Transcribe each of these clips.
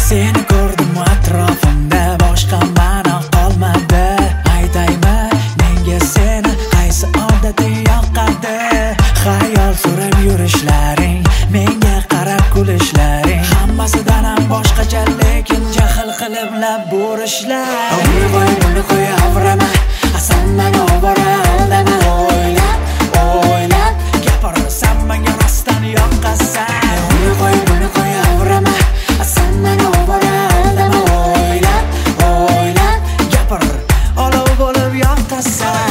Seni ko'rdim atrofimda, boshqa ma'no qolmadi. Aytaymi menga seni qaysi odating yoqadi? Xayol surib yurishlaring, menga qarab kulishlaring, hammasidan ham boshqacha, lekin jahl qilib lab bo'rishlar. Buni qo'y avrama, asan meni ovora aldama. O'ylab gapirasan menga rostdan yoqasan. Buni qo'y avrama, asan meni ovora aldama. O'ylab gapir, olov bo'lib yoqasan.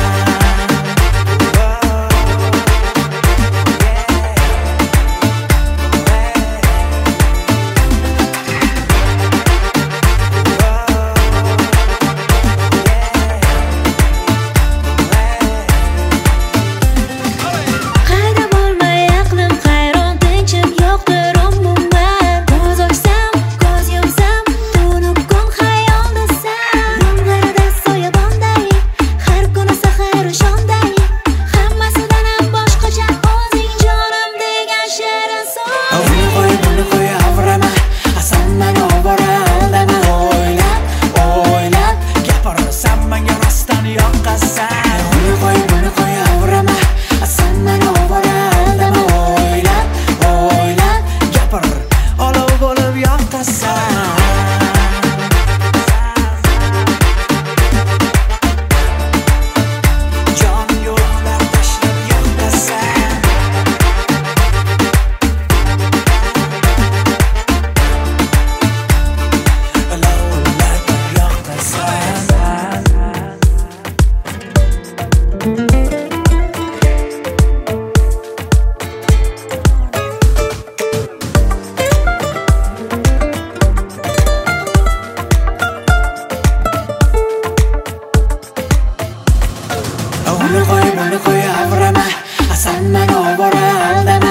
Buni qo'y avrama, asan meni ovora aldama.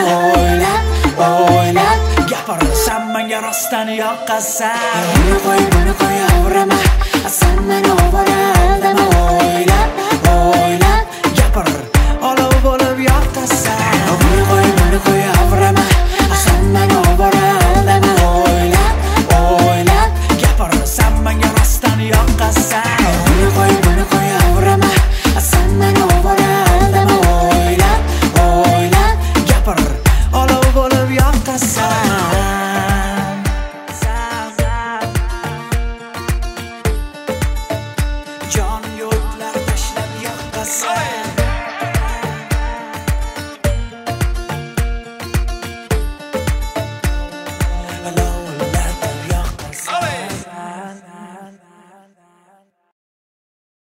O'ylab gapirasan menga rostdan yoqasan. Buni qo'y avrama, asan meni ovora aldama. O'ylab gapir, olov bo'lib yoqasan. Buni qo'y avrama, asan meni ovora aldama. O'ylab gapirasan menga rostdan yoqasan. Buni qo'y avrama, asan meni ovora aldama. O'ylab gapir, olov bo'lib yoqasan. Jonim yo'qlar tashlab yoqasan. Hello.